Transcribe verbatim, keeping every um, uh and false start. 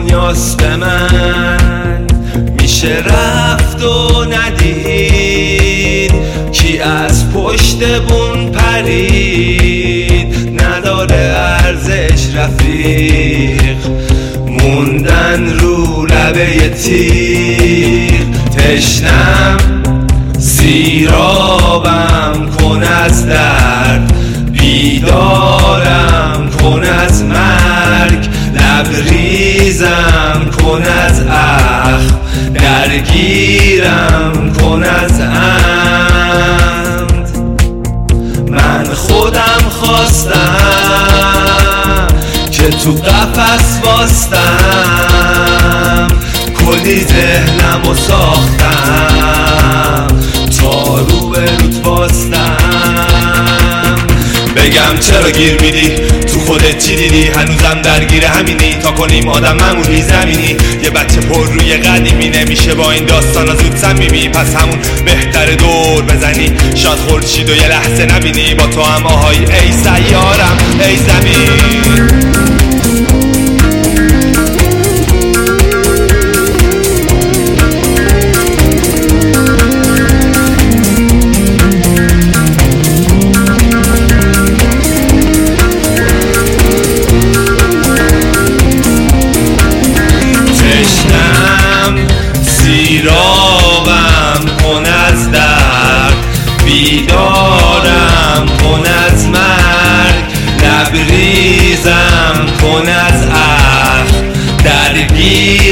دنیاست به من میشه رفت و ندید کی از پشت بون پرید نداره ارزش رفیق موندن رو لبه تیر تشنم سیرابم کن از درد بیدارم کن از مرگ لبریزم کن از اخم درگیرم کن از عمد من خودم خواستم که تو قفس باستم کلی ذهنمو ساختم تا رو به روت باستم بگم چرا گیر میدی تو خودت چی دیدی هنوزم درگیر همینی تا کنیم آدم معمولی زمینی یه بچه پر روی قدیمی نمیشه با این داستانا زود صمیمی پس همون بهتر دور بزنی شاد خورشید و یه لحظه نبینی با تو هم آهای ای سیارم ای زمین سیرابم کن از درد بیدارم کن از مرگ لبریزم کن از اخم درگیر